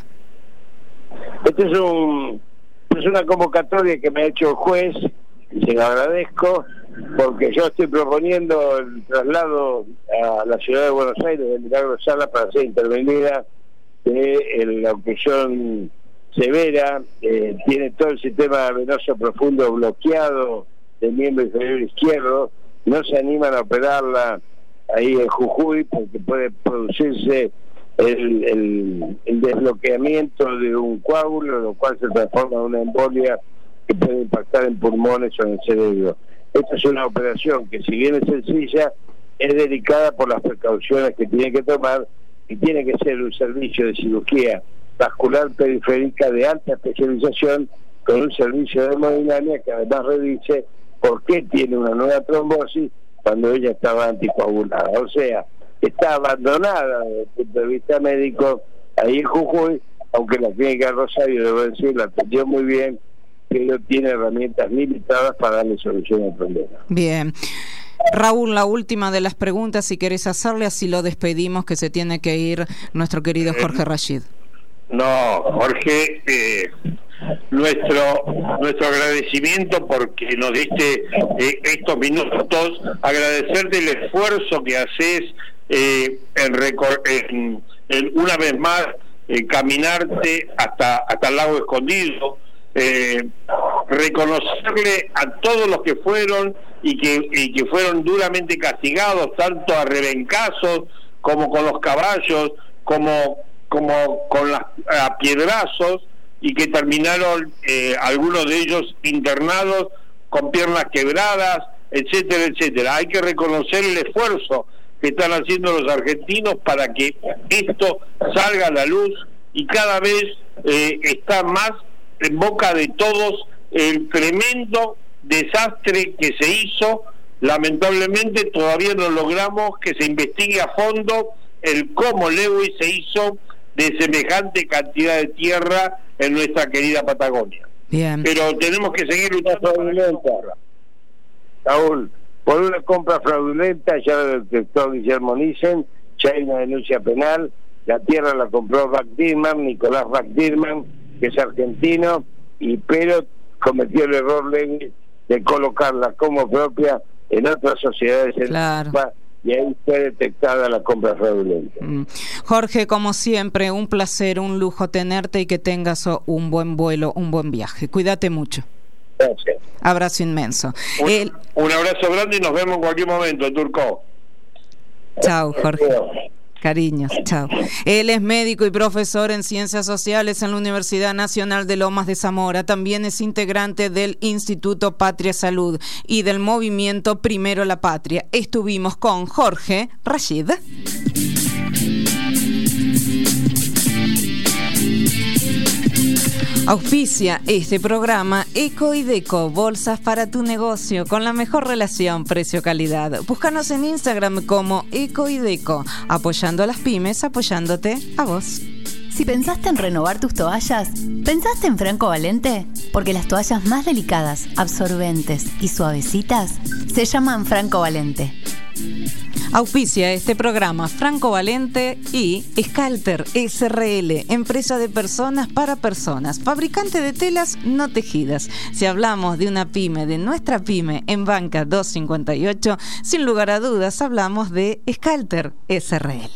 Este es una convocatoria que me ha hecho el juez y se lo agradezco, porque yo estoy proponiendo el traslado a la ciudad de Buenos Aires de Milagros Sala para ser intervenida de la prisión severa, tiene todo el sistema venoso profundo bloqueado del miembro inferior izquierdo, no se animan a operarla ahí en Jujuy porque puede producirse el desbloqueamiento de un coágulo, lo cual se transforma en una embolia que puede impactar en pulmones o en el cerebro. Esta es una operación que, si bien es sencilla, es delicada por las precauciones que tiene que tomar y tiene que ser un servicio de cirugía vascular periférica de alta especialización con un servicio de hemodinamia que además redice por qué tiene una nueva trombosis cuando ella estaba anticoagulada. O sea, está abandonada desde el punto de vista médico ahí en Jujuy, aunque la clínica Rosario, debo decir, la atendió muy bien, pero tiene herramientas limitadas para darle solución al problema. Bien. Raúl, la última de las preguntas, si querés hacerle, así lo despedimos, que se tiene que ir nuestro querido Jorge Rashid. No, Jorge, nuestro agradecimiento porque nos diste estos minutos, agradecerte el esfuerzo que haces en una vez más caminarte hasta el lago Escondido, reconocerle a todos los que fueron y que fueron duramente castigados, tanto a rebencazos como con los caballos, como con a piedrazos, y que terminaron algunos de ellos internados con piernas quebradas, etcétera, etcétera. Hay que reconocer el esfuerzo que están haciendo los argentinos para que esto salga a la luz, y cada vez está más en boca de todos el tremendo desastre que se hizo. Lamentablemente todavía no logramos que se investigue a fondo el cómo Lewis se hizo de semejante cantidad de tierra en nuestra querida Patagonia. Bien. Pero tenemos que seguir luchando. Raúl, por una compra fraudulenta, ya lo detectó Guillermo Nissen, ya hay una denuncia penal. La tierra la compró Nicolás Back-Dirman, que es argentino, pero cometió el error de colocarla como propia en otras sociedades. Claro. Y ahí fue detectada la compra fraudulenta. Jorge, como siempre, un placer, un lujo tenerte, y que tengas un buen vuelo, un buen viaje. Cuídate mucho. Gracias. Abrazo inmenso. Un abrazo grande y nos vemos en cualquier momento, Turco. Chao, Jorge. Cariños, chao. Él es médico y profesor en Ciencias Sociales en la Universidad Nacional de Lomas de Zamora. También es integrante del Instituto Patria Salud y del movimiento Primero la Patria. Estuvimos con Jorge Rashid. Auspicia este programa Eco y Deco, bolsas para tu negocio con la mejor relación precio-calidad. Búscanos en Instagram como Eco y Deco, apoyando a las pymes, apoyándote a vos. Si pensaste en renovar tus toallas, ¿pensaste en Franco Valente? Porque las toallas más delicadas, absorbentes y suavecitas se llaman Franco Valente. Auspicia este programa Franco Valente y Scalter SRL, empresa de personas para personas, fabricante de telas no tejidas. Si hablamos de una pyme, de nuestra pyme en Banca 258, sin lugar a dudas hablamos de Scalter SRL.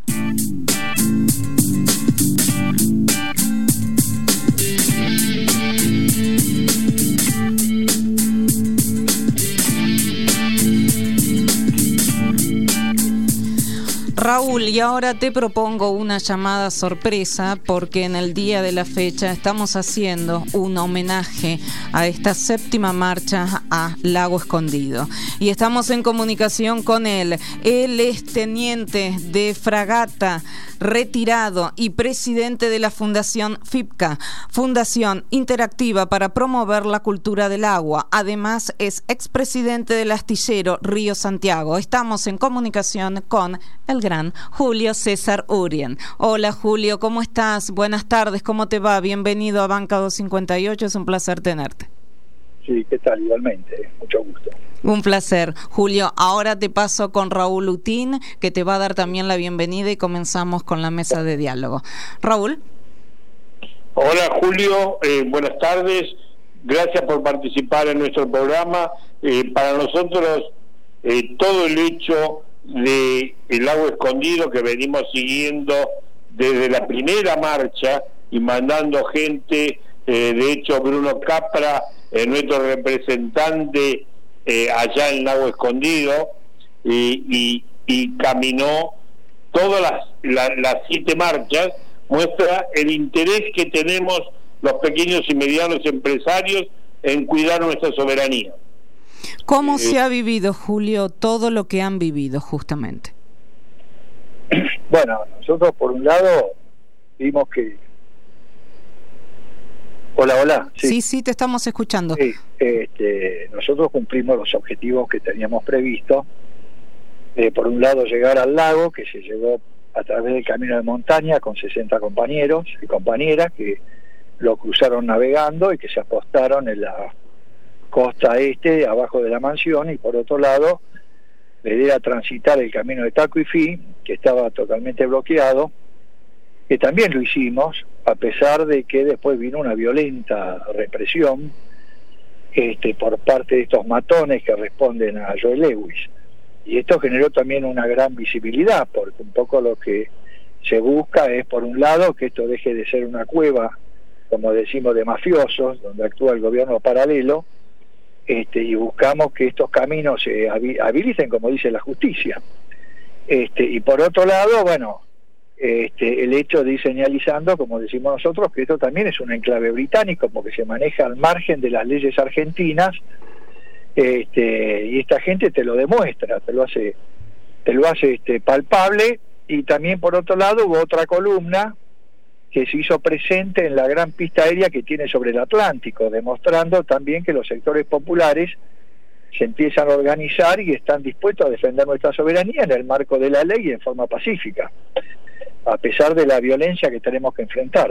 Raúl, y ahora te propongo una llamada sorpresa porque en el día de la fecha estamos haciendo un homenaje a esta 7ª marcha a Lago Escondido y estamos en comunicación con él. Él es teniente de fragata, retirado y presidente de la Fundación FIPCA, Fundación Interactiva para Promover la Cultura del Agua. Además es expresidente del astillero Río Santiago. Estamos en comunicación con el gran Julio César Urien. Hola Julio, ¿cómo estás? Buenas tardes, ¿cómo te va? Bienvenido a Banca 258, es un placer tenerte. Sí, ¿qué tal? Igualmente, mucho gusto. Un placer, Julio. Ahora te paso con Raúl Utín, que te va a dar también la bienvenida y comenzamos con la mesa de diálogo. Raúl. Hola Julio, buenas tardes. Gracias por participar en nuestro programa. Para nosotros, todo el hecho de el Lago Escondido que venimos siguiendo desde la primera marcha y mandando gente, de hecho Bruno Capra, nuestro representante allá en Lago Escondido, y caminó todas las 7 marchas, muestra el interés que tenemos los pequeños y medianos empresarios en cuidar nuestra soberanía. ¿Cómo se ha vivido, Julio, todo lo que han vivido justamente? Bueno, nosotros por un lado vimos que... Hola. Sí, te estamos escuchando. Sí, nosotros cumplimos los objetivos que teníamos previsto. Por un lado llegar al lago, que se llegó a través del camino de montaña con 60 compañeros y compañeras que lo cruzaron navegando y que se apostaron en la costa este, abajo de la mansión, y por otro lado la idea era transitar el camino de Tacuifí, que estaba totalmente bloqueado, que también lo hicimos, a pesar de que después vino una violenta represión por parte de estos matones que responden a Joel Lewis, y esto generó también una gran visibilidad, porque un poco lo que se busca es, por un lado, que esto deje de ser una cueva, como decimos, de mafiosos, donde actúa el gobierno paralelo, y buscamos que estos caminos se habiliten, como dice la justicia. Y por otro lado, bueno, el hecho de ir señalizando, como decimos nosotros, que esto también es un enclave británico, porque se maneja al margen de las leyes argentinas, y esta gente te lo demuestra, te lo hace palpable. Y también por otro lado hubo otra columna que se hizo presente en la gran pista aérea que tiene sobre el Atlántico, demostrando también que los sectores populares se empiezan a organizar y están dispuestos a defender nuestra soberanía en el marco de la ley y en forma pacífica, a pesar de la violencia que tenemos que enfrentar.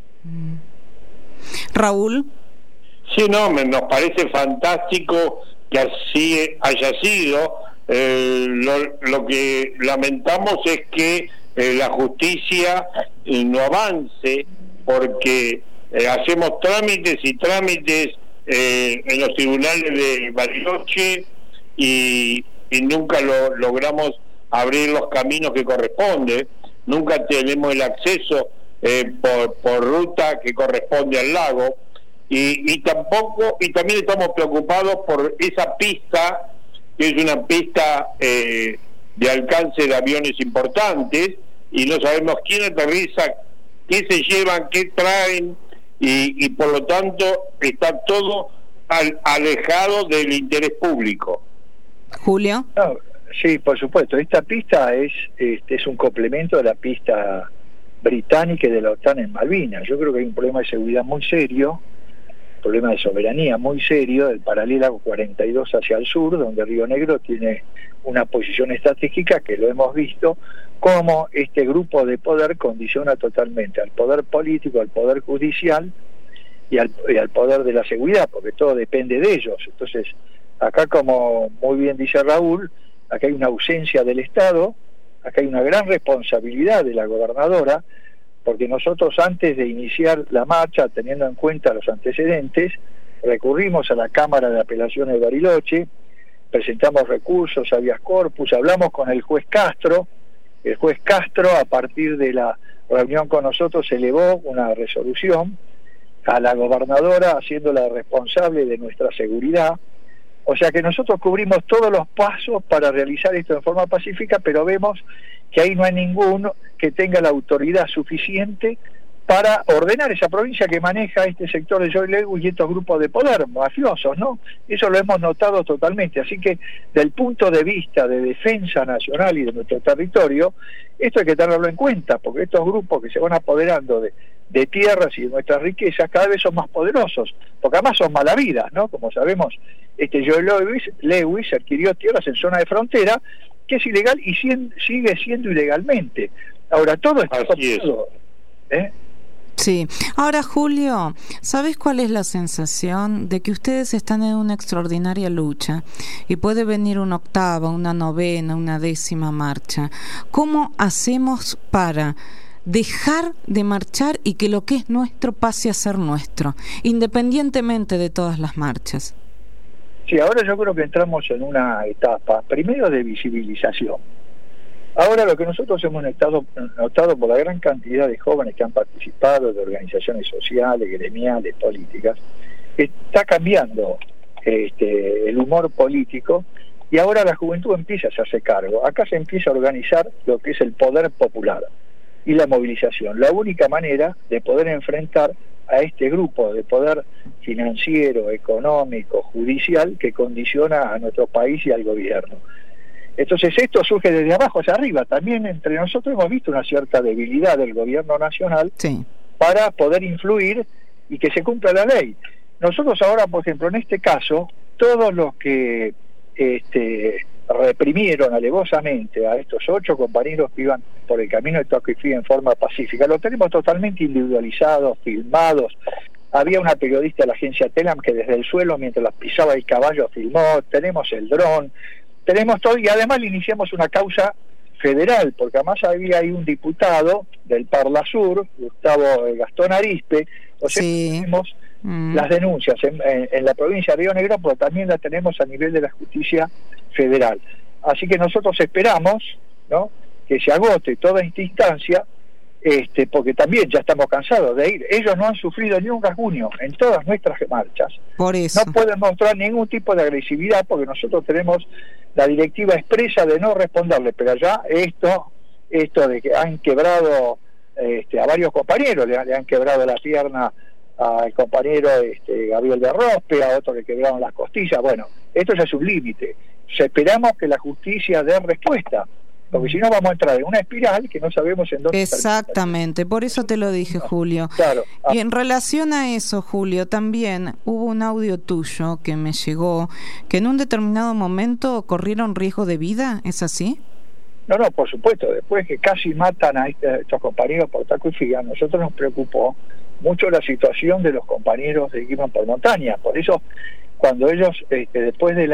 Raúl. Sí, nos parece fantástico que así haya sido. Lo que lamentamos es que la justicia no avance, porque hacemos trámites y trámites en los tribunales de Bariloche y nunca logramos abrir los caminos que corresponde, nunca tenemos el acceso por ruta que corresponde al lago, y también estamos preocupados por esa pista, que es una pista de alcance de aviones importantes, y no sabemos quién aterriza, qué se llevan, qué traen, y por lo tanto está todo alejado del interés público. Julio. No, sí, por supuesto, esta pista es un complemento de la pista británica y de la OTAN en Malvinas. Yo creo que hay un problema de seguridad muy serio, problema de soberanía muy serio del paralelo 42 hacia el sur, donde Río Negro tiene una posición estratégica que lo hemos visto, cómo este grupo de poder condiciona totalmente al poder político, al poder judicial y al poder de la seguridad, porque todo depende de ellos. Entonces, acá, como muy bien dice Raúl, acá hay una ausencia del Estado, acá hay una gran responsabilidad de la gobernadora, porque nosotros antes de iniciar la marcha, teniendo en cuenta los antecedentes, recurrimos a la Cámara de Apelaciones de Bariloche, presentamos recursos, habeas corpus, hablamos con el juez Castro. El juez Castro, a partir de la reunión con nosotros, elevó una resolución a la gobernadora haciéndola responsable de nuestra seguridad. O sea que nosotros cubrimos todos los pasos para realizar esto en forma pacífica, pero vemos que ahí no hay ninguno que tenga la autoridad suficiente para ordenar esa provincia que maneja este sector de Joy Lewis y estos grupos de poder mafiosos, ¿no? Eso lo hemos notado totalmente. Así que, del punto de vista de defensa nacional y de nuestro territorio, esto hay que tenerlo en cuenta, porque estos grupos que se van apoderando de tierras y de nuestras riquezas cada vez son más poderosos, porque además son malavidas, ¿no? Como sabemos, Joy Lewis adquirió tierras en zona de frontera, que es ilegal y sigue siendo ilegalmente. Ahora, todo está comprado, ¿eh? Sí. Ahora, Julio, ¿sabes cuál es la sensación? De que ustedes están en una extraordinaria lucha y puede venir una octava, una novena, una décima marcha. ¿Cómo hacemos para dejar de marchar y que lo que es nuestro pase a ser nuestro, independientemente de todas las marchas? Sí, ahora yo creo que entramos en una etapa, primero de visibilización. Ahora lo que nosotros hemos notado por la gran cantidad de jóvenes que han participado, de organizaciones sociales, gremiales, políticas, está cambiando el humor político y ahora la juventud empieza a hacerse cargo. Acá se empieza a organizar lo que es el poder popular y la movilización. La única manera de poder enfrentar a este grupo de poder financiero, económico, judicial que condiciona a nuestro país y al gobierno. Entonces esto surge desde abajo hacia arriba. También entre nosotros hemos visto una cierta debilidad del gobierno nacional para poder influir y que se cumpla la ley. Nosotros ahora, por ejemplo, en este caso, todos los que reprimieron alevosamente a estos 8 compañeros que iban por el camino de Tocuifí en forma pacífica, los tenemos totalmente individualizados, filmados. Había una periodista de la agencia Telam que desde el suelo, mientras las pisaba el caballo, filmó. Tenemos el dron, tenemos todo, y además le iniciamos una causa federal, porque además había ahí un diputado del Parla Sur, Gustavo Gastón Arispe. O sea, tenemos las denuncias en la provincia de Río Negro, pero también las tenemos a nivel de la justicia federal. Así que nosotros esperamos, ¿no?, que se agote toda esta instancia, porque también ya estamos cansados de ir. Ellos no han sufrido ni un rasguño en todas nuestras marchas. Por eso. No pueden mostrar ningún tipo de agresividad, porque nosotros tenemos la directiva expresa de no responderle, pero ya esto de que han quebrado a varios compañeros, le han quebrado la pierna al compañero Gabriel de Rospe, a otro que quebraron las costillas. Bueno, esto ya es un límite. Esperamos que la justicia dé respuesta, porque si no vamos a entrar en una espiral que no sabemos en dónde. Exactamente, por eso te lo dije, Julio. Claro. Y en relación a eso, Julio, también hubo un audio tuyo que me llegó, que en un determinado momento corrieron riesgo de vida, ¿es así? No, por supuesto. Después que casi matan a estos compañeros por Tocuifí, a nosotros nos preocupó mucho la situación de los compañeros de Guiman por Montaña. Por eso, cuando ellos, después de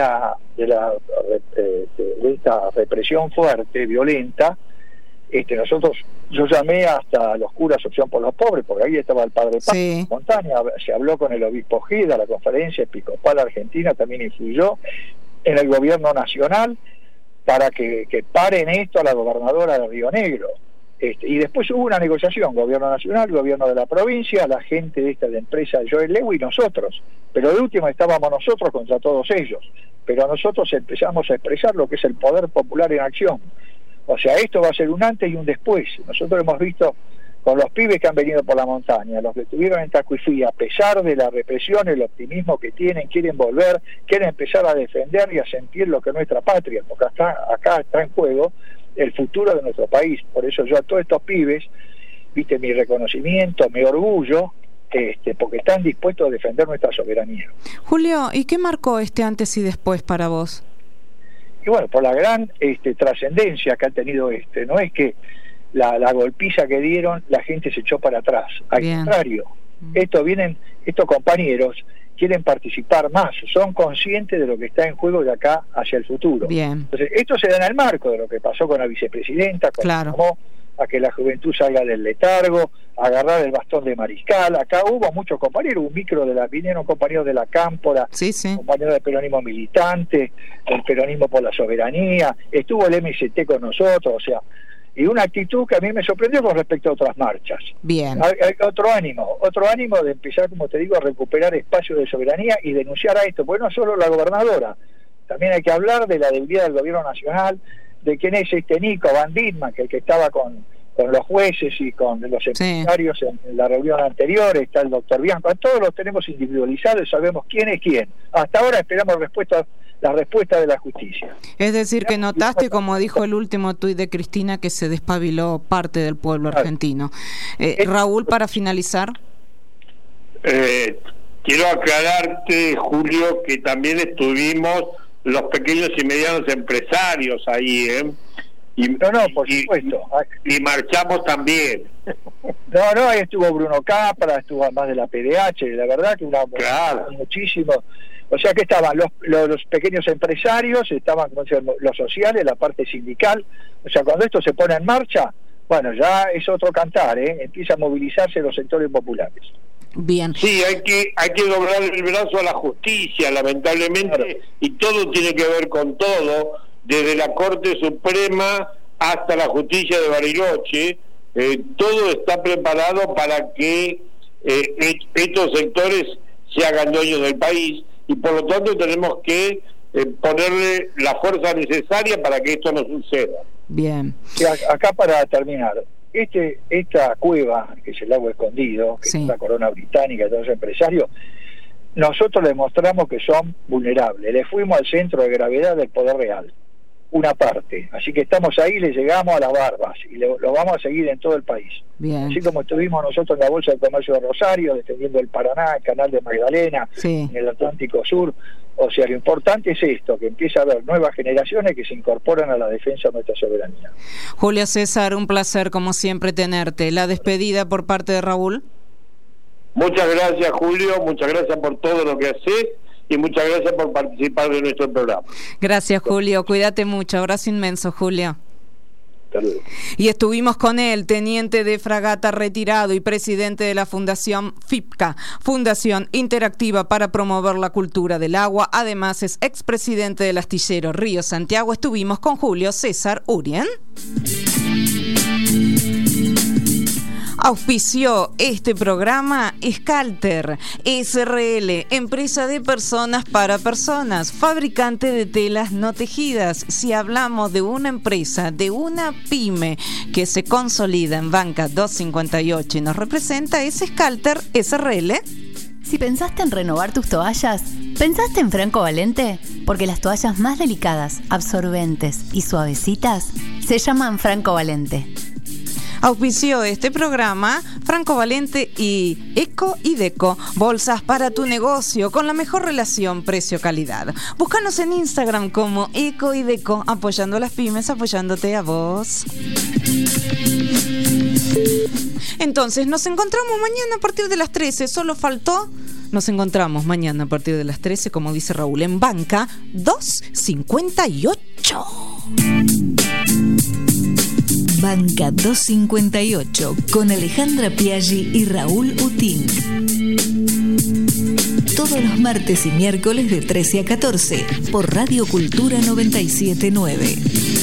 esta represión fuerte, violenta, yo llamé hasta los curas Opción por los Pobres, porque ahí estaba el padre Paz por Montaña, se habló con el obispo Gida, la Conferencia Episcopal Argentina también influyó en el gobierno nacional para que paren esto a la gobernadora de Río Negro. Y después hubo una negociación, gobierno nacional, gobierno de la provincia, la gente de esta empresa Joy Lewis y nosotros, pero de última estábamos nosotros contra todos ellos, pero nosotros empezamos a expresar lo que es el poder popular en acción. O sea, esto va a ser un antes y un después. Nosotros hemos visto con los pibes que han venido por la montaña, los que estuvieron en Tocuifí, a pesar de la represión, el optimismo que tienen, quieren volver, quieren empezar a defender y a sentir lo que es nuestra patria, porque acá está en juego el futuro de nuestro país. Por eso yo a todos estos pibes, mi reconocimiento, mi orgullo, porque están dispuestos a defender nuestra soberanía. Julio, ¿y qué marcó antes y después para vos? Y bueno, por la gran trascendencia que ha tenido no es que la golpiza que dieron, la gente se echó para atrás, al contrario, estos compañeros quieren participar más, son conscientes de lo que está en juego de acá hacia el futuro. Bien. Entonces, esto se da en el marco de lo que pasó con la vicepresidenta, cuando llamó a que la juventud salga del letargo, a agarrar el bastón de mariscal. Acá hubo muchos compañeros, vinieron compañeros de la Cámpora, compañeros del peronismo militante, del peronismo por la soberanía, estuvo el MST con nosotros, o sea, y una actitud que a mí me sorprendió con respecto a otras marchas. Bien. Hay otro ánimo de empezar, como te digo, a recuperar espacios de soberanía y denunciar a esto, porque no solo la gobernadora, también hay que hablar de la debilidad del gobierno nacional, de quién es Nico Van Ditman, que el que estaba con los jueces y con los empresarios en la reunión anterior, está el doctor Bianco, a todos los tenemos individualizados y sabemos quién es quién. Hasta ahora esperamos la respuesta de la justicia. Es decir, que notaste, como dijo el último tuit de Cristina, que se despabiló parte del pueblo argentino. Raúl, para finalizar. Quiero aclararte, Julio, que también estuvimos los pequeños y medianos empresarios ahí, por supuesto. Y marchamos también. Ahí estuvo Bruno Capra, estuvo más de la PDH, la verdad que muchísimo. O sea que estaban los pequeños empresarios, estaban los sociales, la parte sindical. O sea, cuando esto se pone en marcha, bueno, ya es otro cantar, empieza a movilizarse los sectores populares. Bien. Sí, hay que doblar el brazo a la justicia, lamentablemente, y todo tiene que ver con todo, desde la Corte Suprema hasta la justicia de Bariloche, todo está preparado para que estos sectores se hagan dueños del país, y por lo tanto tenemos que ponerle la fuerza necesaria para que esto no suceda. Bien. Y acá, para terminar, esta cueva, que es el lago escondido, que es la corona británica de todos los empresarios, nosotros le mostramos que son vulnerables, le fuimos al centro de gravedad del poder real, una parte, así que estamos ahí, le llegamos a las barbas y lo vamos a seguir en todo el país. Bien. Así como estuvimos nosotros en la Bolsa de Comercio de Rosario, defendiendo el Paraná, el Canal de Magdalena, en el Atlántico Sur. O sea, lo importante es esto, que empieza a haber nuevas generaciones que se incorporan a la defensa de nuestra soberanía. Julio César, un placer como siempre tenerte. La despedida por parte de Raúl. Muchas gracias, Julio, muchas gracias por todo lo que haces y muchas gracias por participar de nuestro programa. Gracias, Julio, cuídate mucho, abrazo inmenso, Julio. Saludos. Y estuvimos con él, teniente de fragata retirado y presidente de la Fundación FIPCA, Fundación Interactiva para Promover la Cultura del Agua. Además es expresidente del astillero Río Santiago. Estuvimos con Julio César Urien. Auspició este programa Scalter SRL, empresa de personas para personas, fabricante de telas no tejidas. Si hablamos de una empresa, de una pyme que se consolida en Banca 258 y nos representa, es Scalter SRL. Si pensaste en renovar tus toallas, ¿pensaste en Franco Valente? Porque las toallas más delicadas, absorbentes y suavecitas se llaman Franco Valente. Auspició este programa Franco Valente y Eco y Deco, bolsas para tu negocio con la mejor relación precio-calidad. Búscanos en Instagram como Eco y Deco, apoyando a las pymes, apoyándote a vos. Entonces, nos encontramos mañana a partir de las 13, solo faltó... Nos encontramos mañana a partir de las 13, como dice Raúl, en Banca 258. Banca 258 con Alejandra Piaggi y Raúl Utín. Todos los martes y miércoles de 13 a 14 por Radio Cultura 979.